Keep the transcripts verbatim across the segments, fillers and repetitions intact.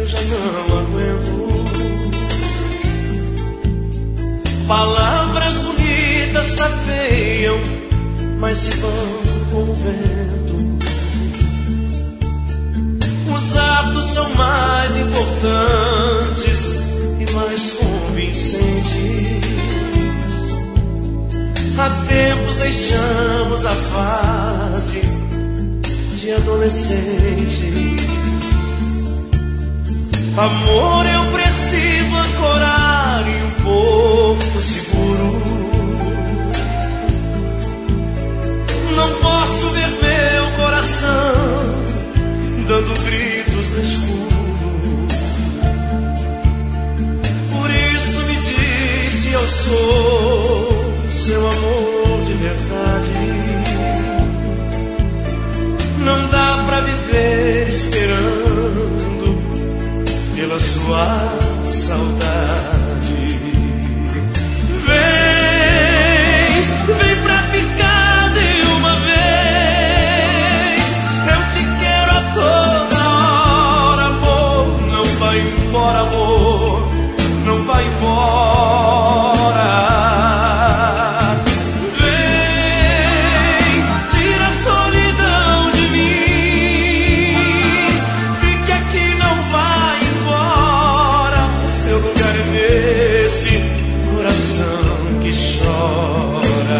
eu já não aguento. Palavras bonitas tapeiam, mas se vão com o vento. Os atos são mais importantes e mais convincentes. Há tempos deixamos a fase de adolescentes. Amor, eu preciso ancorar em um porto seguro. Não posso ver meu coração dando gritos no escuro. Por isso me diz se eu sou seu amor de verdade. Não dá pra viver esperando pela sua saudade. Vem, vem pra ficar de uma vez. Eu te quero a toda hora, amor. Não vai embora, amor. Não vai embora. Vem, tira a solidão de mim. Fique aqui, não vai embora. Seu lugar é nesse coração que chora.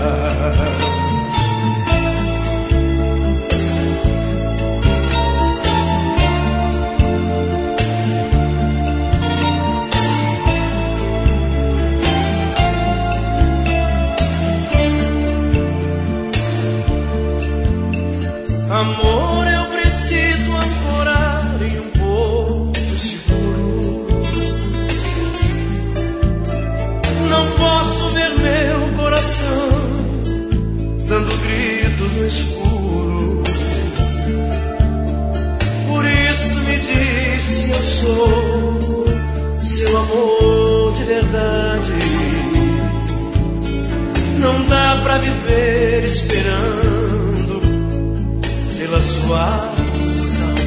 Amor, eu preciso ancorar em um porto seguro. Não posso ver meu coração dando gritos no escuro. Por isso me diz se eu sou seu amor de verdade. Não dá pra viver esperando pela sua saudade.